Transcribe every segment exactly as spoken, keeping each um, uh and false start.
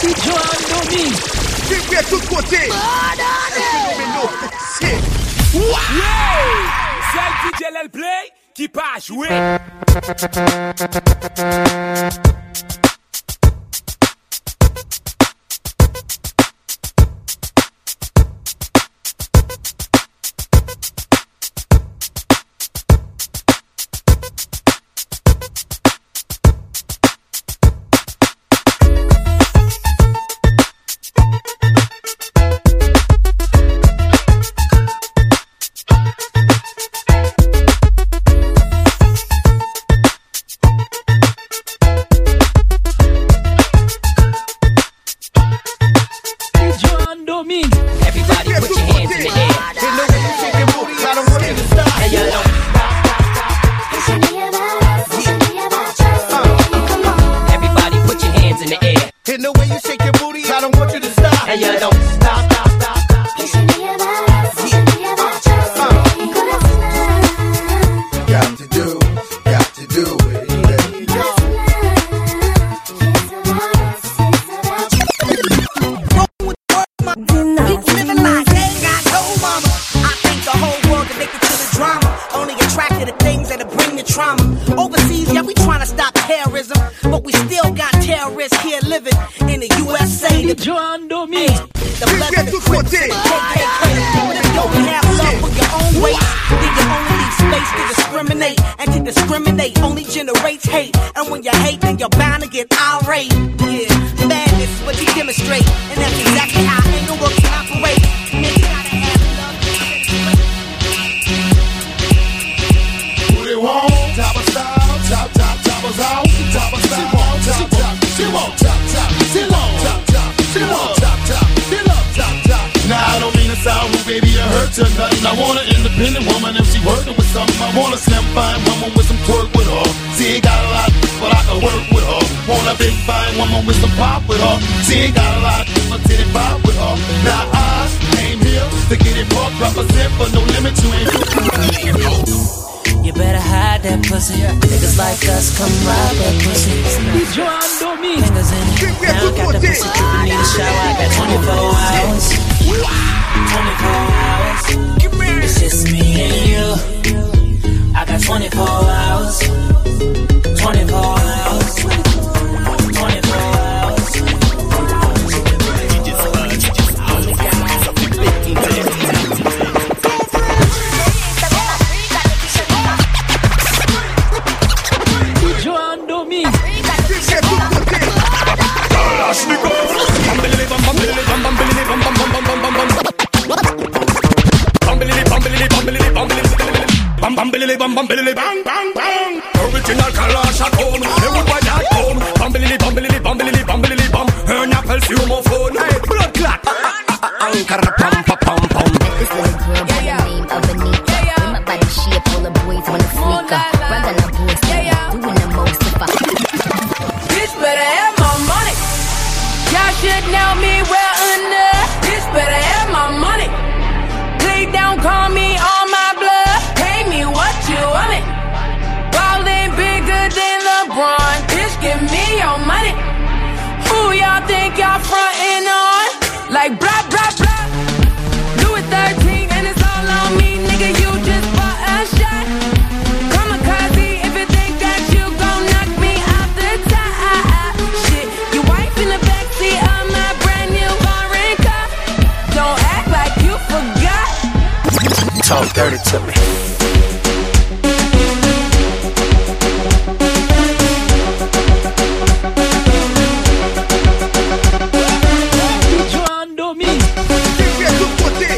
Joan Domingue. C'est bien tout côté. Phénoménal. C'est. Ouais! C'est le D J L Play qui pas jouer. Talk dirty to me. Joan Domingue. C'est bien tout côté.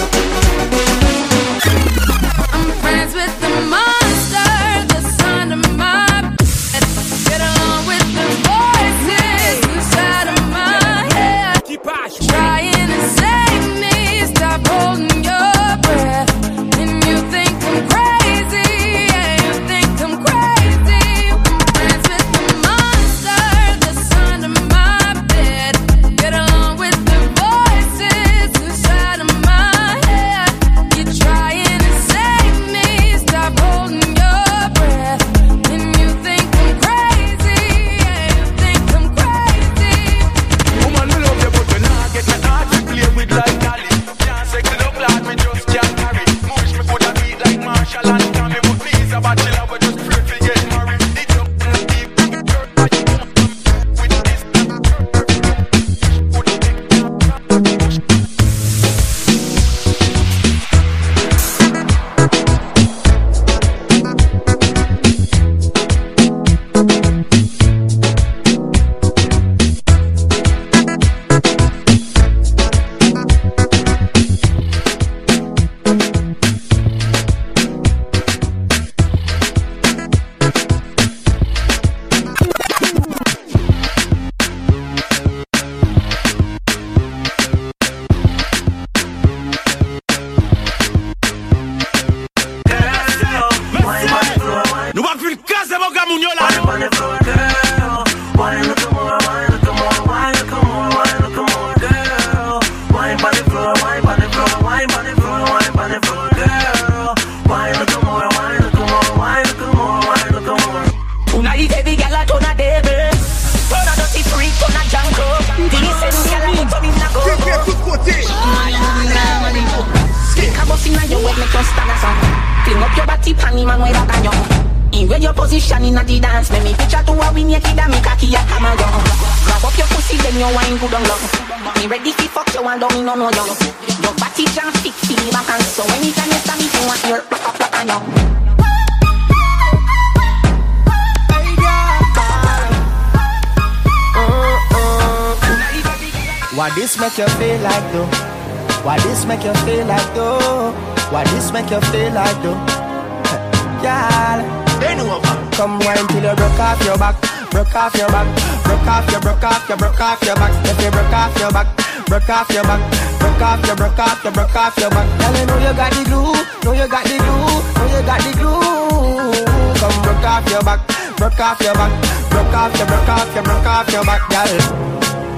I'm friends with the monster, the son of position in the dance. Make me picture to a win, you kid and me cocky a hammer down. Grab up your pussy, then you wine good on long. Me ready to fuck you and don't me no no young. Your body jam stick, feel me back and so anytime you stand me, you want your plaka plaka young. Why this make you feel like though? Why this make you feel like though? Why this make you feel like though? Y'all, come wine till you broke off your back, broke off your back, broke off your, broke off your, broke off your back. If you broke off your back, broke off your back, broke off your, broke off your, broke off your back. Girl, you know you got the glue, know you got the glue, know you got the glue. Come broke off your back, broke off your back, broke off your, broke off your, broke off your back, girl.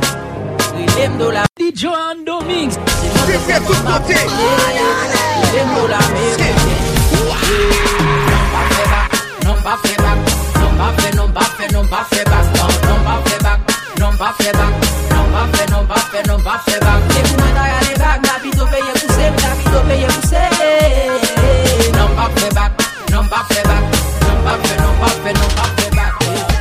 D J Ando Mix. Tu fais tout côté. Non pas fait back, non pas fait, non pas fait, non pas fait back, non non pas fait back, non pas fait back, non pas fait, non pas fait, non pas fait back. Et vous m'entendez aller back, la vie doit payer pousser, la vie doit payer pousser. Non pas fait back, non pas fait back, non pas fait, non pas fait, non pas fait back.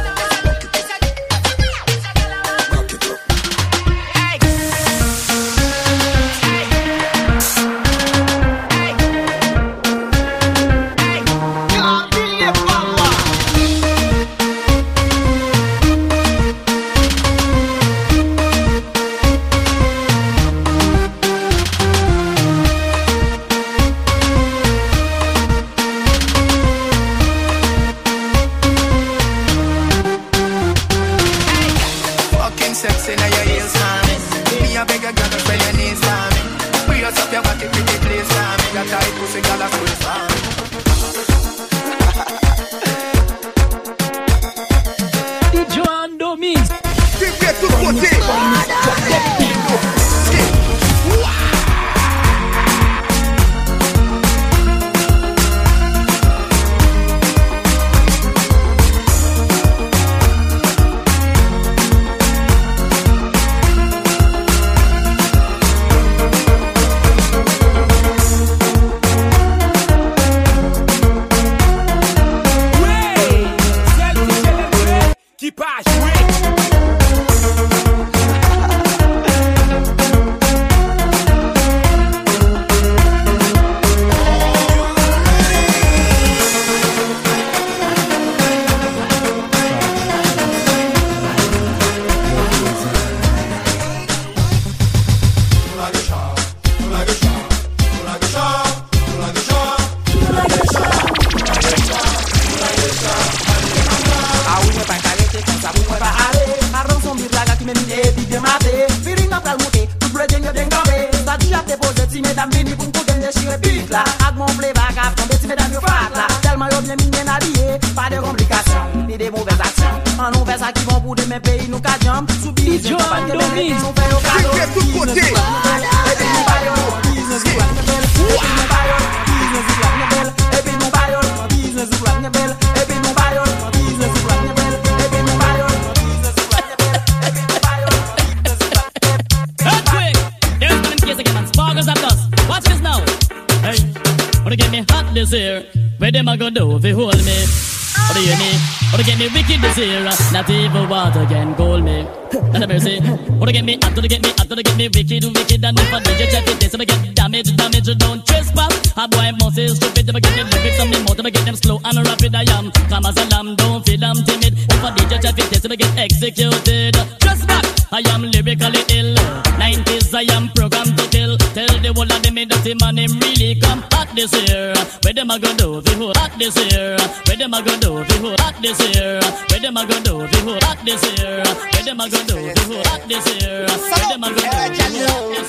Not even water can cool me. And the mercy, wanna get me, after to get me, after to get me wicked, wicked, and if I do you check it, this, I get damage, damage, don't trespass. A boy must is stupid, I get them lyrics on me more, I get them slow and rapid, I am. Come as a lamb, don't feel I'm timid. If I do you check it, this, I get executed. Just back, I am lyrically ill. nineties, I am programmed to kill. Tell the whole of them that the man him really come hot this year. Where them a go do, the whole hot this year. Where them a go do, the whole hot this year. Where them a go do, the whole hot this year. Where them a go do, the whole hot this year. Where them a go do, the whole hot this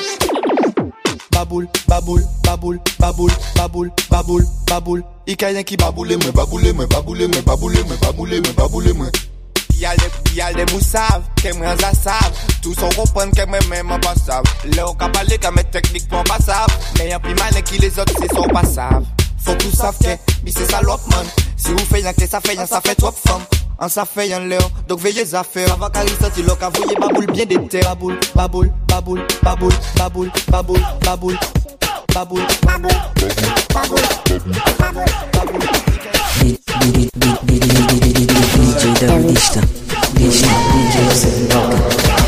year. Baboul, baboul, baboul, baboul, baboul, baboul, baboul. Ikayen qui baboule moi, baboule moi, baboule moi, baboule moi, baboule moi, baboule moi. Y'a des, y'a des moussaves, qu'elles m'en savent. Tous on comprend qu'elles m'en même pas savent. Là on cap parler qu'à mettre techniquement pas savent. Mais y'a plus malin qui les autres c'est sont pas savent. Faut tout savent que, mais c'est salope man. Si vous faites un que ça fait un, ça fait trop femme. En ça fait un l'heure, donc veillez les affaires. Avant qu'à ressortir l'eau, qu'à voyer baboule bien d'été. Baboule, baboule, baboule, baboule, baboule, baboule, baboule, baboule, baboule, baboule, baboule, baboule. Darlista, D J Seth Rocker.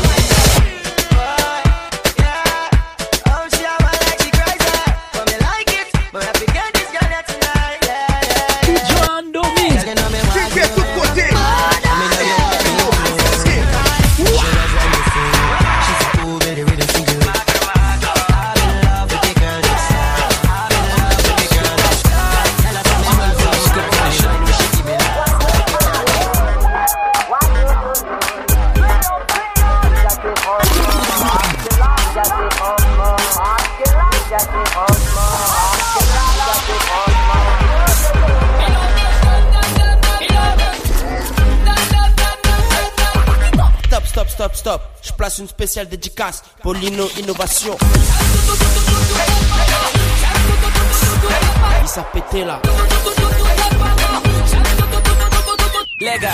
Stop, stop, je place une spéciale dédicace pour l'Inno Innovation. Il s'est pété là. Les gars.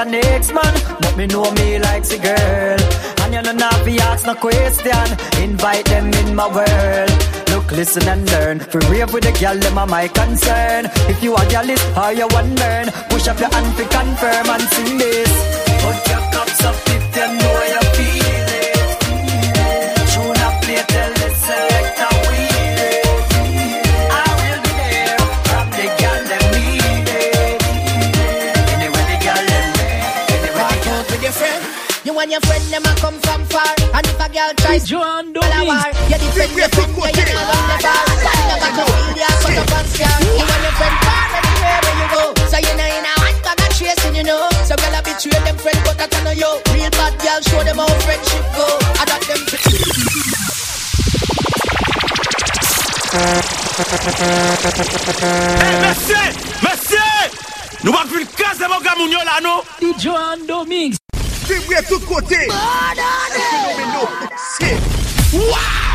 a next man, but me know me likes a girl. And you know not be ask no question, invite them in my world. Look, listen and learn. For rave with the girl, them are my concern. If you a girlist or you one burn, push up your hand to confirm and sing this. Put your cups up if you know you feel it. Tune up, play, tell the selector we it. I will be there from the girl them need it. Anyway the girl them there. Anyway the girl with your friend. You and your friend them a come from far. And if a girl tries to John war, you defend your friend, you ain't never run the bar. Stand up at the field, you cut up and scar. You and your friend far anywhere where you go. So you know in a hot bag of chasing, you know. So girl a betray them friend, but that I know you. Real bad girl, show them how friendship go. I got them. Hey, monsieur! Monsieur! Nous va plus le casse de mon gars Mounio là, non? D J Domix. Distribué de tous côtés. Un phénomène. C'est. Wow!